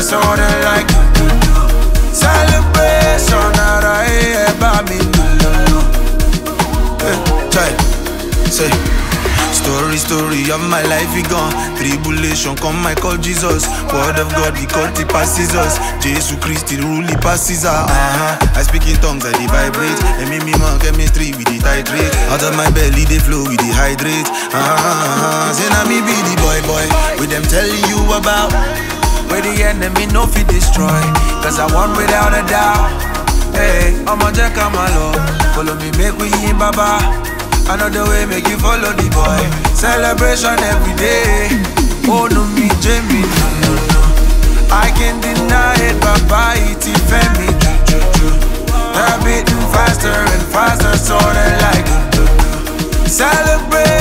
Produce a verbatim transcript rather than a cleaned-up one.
sounding like celebration. Alright, by me. Hey, say. Story, story of my life, he gone. Tribulation, come, I call Jesus. Word of God, he called it passes us. Jesus Christ, he rule, he passes us. Uh-huh. I speak in tongues, I they vibrate. And me, me, man, chemistry, we the titrate. Out of my belly, they flow, we the hydrate. Uh-huh. Say, now me be the boy, boy. With them telling you about where the enemy no fit destroy. Cause I won without a doubt. Hey, I'm a jack, I'm a love. Follow me, make we in Baba. Another way make you follow the boy. Celebration every day. Oh no me Jamie, no no no. I can't deny it, Papa it me. They're beating faster and faster, so they like it. Celebrate.